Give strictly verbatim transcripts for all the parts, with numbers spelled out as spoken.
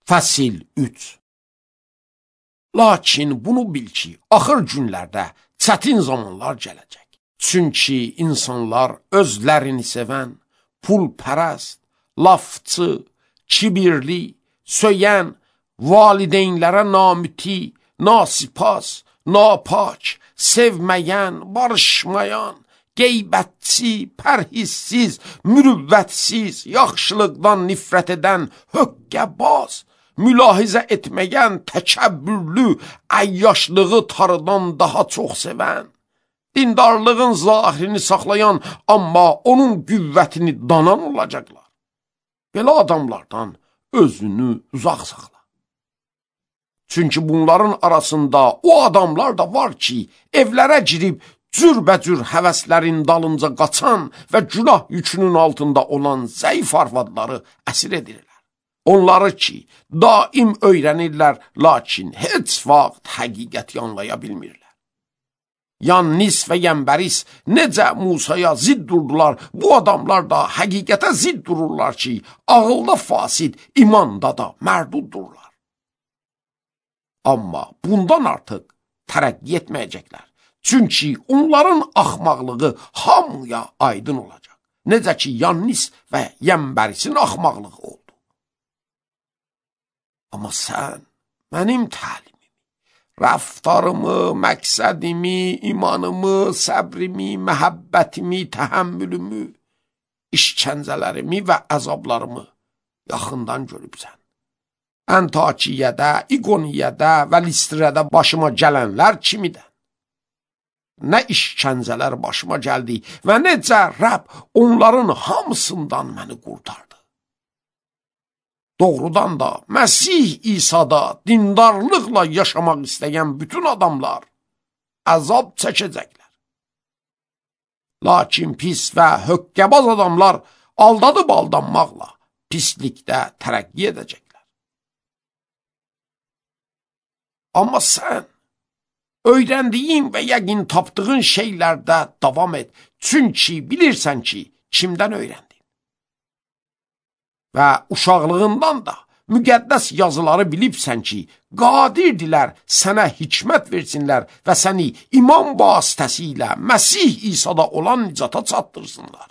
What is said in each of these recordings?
Fəsil üç. Lakin bunu bil ki, axır günlərdə çətin zamanlar gələcək. Çünki insanlar özlərini sevən, pulpərəst, lafçı, kibirli, söyən, valideynlərə namüti, nasipas, napak, sevməyən, barışmayan, qeybətçi, pərhissiz, mürüvvətsiz, yaxşılıqdan nifrət edən, höqqəbaz, mülahizə etməyən, təkəbbürlü, əyyaşlığı tarıdan daha çox sevən, dindarlığın zahirini saxlayan, amma onun qüvvətini danan olacaqlar. Belə adamlardan özünü uzaq saxla. Çünki bunların arasında o adamlar da var ki, evlərə girib cürbəcür həvəslərin dalınca qaçan və günah yükünün altında olan zəif arvadları əsir edirlər. Onları ki, daim öyrənirlər, lakin heç vaxt həqiqəti anlaya bilmirlər. Yannis və Yəmbəris necə Musaya zid durdular, bu adamlar da həqiqətə zid dururlar ki, ağılda fasid, imanda da mərduddurlar. Amma bundan artıq tərəqqi etməyəcəklər. Çünki onların axmaqlığı hamıya aydın olacaq. Necə ki, Yannis və Yəmbərisin axmaqlığı oldu. Amma sən mənim təlimimi, rəftarımı, məqsədimi, imanımı, səbrimi, məhəbbətimi, təhəmmülümü, işkəncələrimi və əzablarımı yaxından görübsən. Əntakiyyədə, İqoniyyədə və Listrədə başıma gələnlər kimidən? Nə işkəncələr başıma gəldi və necə Rəbb onların hamısından məni qurtardı. Doğrudan da Məsih İsa'da dindarlıqla yaşamaq istəyən bütün adamlar əzab çəkəcəklər. Lakin pis və höqqəbaz adamlar aldadıb aldanmaqla pislikdə tərəqqi edəcəklər. Amma sən öyrəndiyin və yəqin tapdığın şeylərdə davam et. Çünki bilirsən ki, kimdən öyrəndin. Və uşaqlığından da müqəddəs yazıları bilibsən ki, qadirdirlər sənə hikmət versinlər və səni iman vasitəsilə Məsih İsa'da olan nicata çatdırsınlar.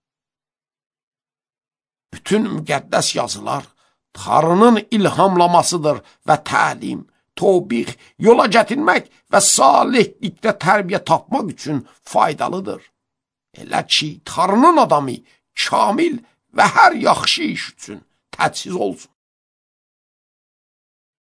Bütün müqəddəs yazılar Tanrının ilhamlamasıdır və təlim, tövbih, yola gətirmək və salihlikdə tərbiyə tapmaq üçün faydalıdır. Elə ki, Tanrının adamı kamil və hər yaxşı iş üçün təchiz olsun.